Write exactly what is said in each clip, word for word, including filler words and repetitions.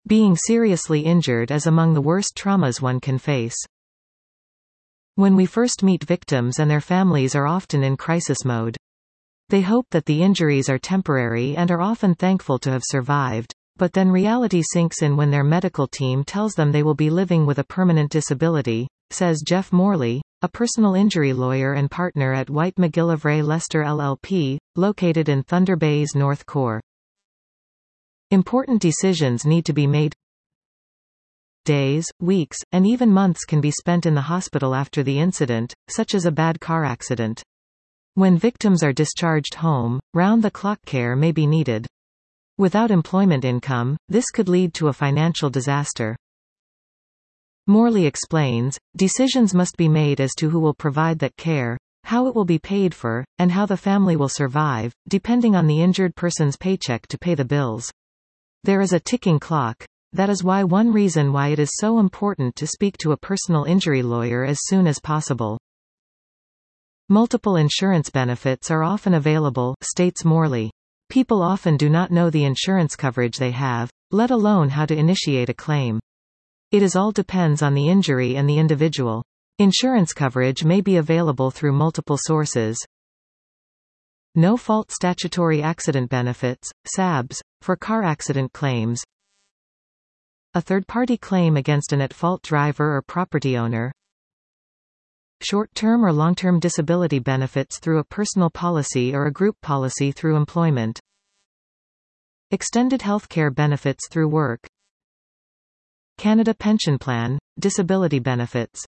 Being seriously injured is among the worst traumas one can face. When we first meet victims and their families are often in crisis mode. They hope that the injuries are temporary and are often thankful to have survived, but then reality sinks in when their medical team tells them they will be living with a permanent disability, says Jeff Morley, a personal injury lawyer and partner at White McGillivray Lester L L P, located in Thunder Bay's North Core. Important decisions need to be made. Days, weeks, and even months can be spent in the hospital after the incident, such as a bad car accident. When victims are discharged home, round-the-clock care may be needed. Without employment income, this could lead to a financial disaster. Morley explains, decisions must be made as to who will provide that care, how it will be paid for, and how the family will survive, depending on the injured person's paycheck to pay the bills. There is a ticking clock. That is why one reason why it is so important to speak to a personal injury lawyer as soon as possible. Multiple insurance benefits are often available, states Morley. People often do not know the insurance coverage they have, let alone how to initiate a claim. It is all depends on the injury and the individual. Insurance coverage may be available through multiple sources. No-fault statutory accident benefits, S A Bs, for car accident claims. A third-party claim against an at-fault driver or property owner. Short-term or long-term disability benefits through a personal policy or a group policy through employment. Extended health care benefits through work. Canada Pension Plan, disability benefits.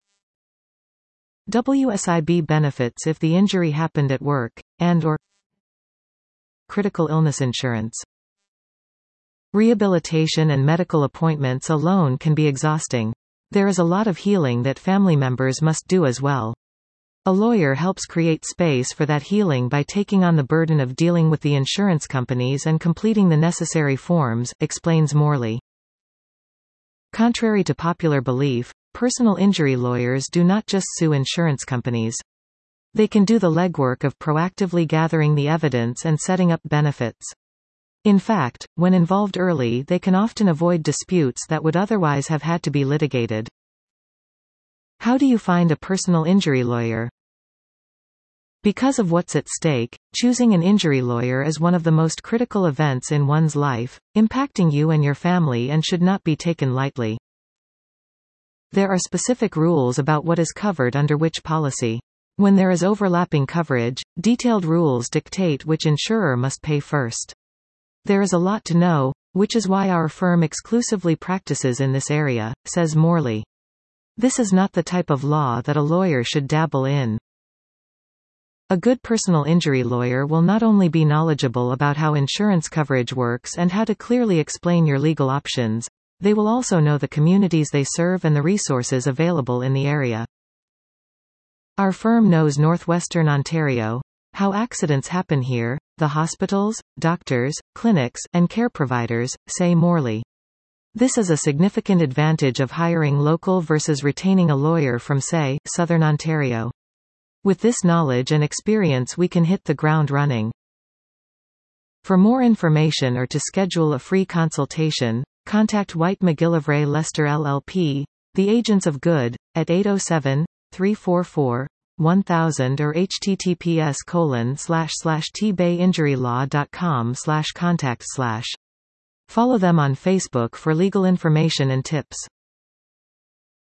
W S I B benefits if the injury happened at work, and or critical illness insurance. Rehabilitation and medical appointments alone can be exhausting. There is a lot of healing that family members must do as well. A lawyer helps create space for that healing by taking on the burden of dealing with the insurance companies and completing the necessary forms, explains Morley. Contrary to popular belief, personal injury lawyers do not just sue insurance companies. They can do the legwork of proactively gathering the evidence and setting up benefits. In fact, when involved early, they can often avoid disputes that would otherwise have had to be litigated. How do you find a personal injury lawyer? Because of what's at stake, choosing an injury lawyer is one of the most critical events in one's life, impacting you and your family, and should not be taken lightly. There are specific rules about what is covered under which policy. When there is overlapping coverage, detailed rules dictate which insurer must pay first. There is a lot to know, which is why our firm exclusively practices in this area, says Morley. This is not the type of law that a lawyer should dabble in. A good personal injury lawyer will not only be knowledgeable about how insurance coverage works and how to clearly explain your legal options, they will also know the communities they serve and the resources available in the area. Our firm knows Northwestern Ontario, how accidents happen here, the hospitals, doctors, clinics, and care providers, say Morley. This is a significant advantage of hiring local versus retaining a lawyer from, say, Southern Ontario. With this knowledge and experience, we can hit the ground running. For more information or to schedule a free consultation, contact White McGillivray Lester L L P, the Agents of Good, at eight oh seven, three four four, one thousand or https colon slash slash tbayinjurylaw dot com slash contact slash. Follow them on Facebook for legal information and tips.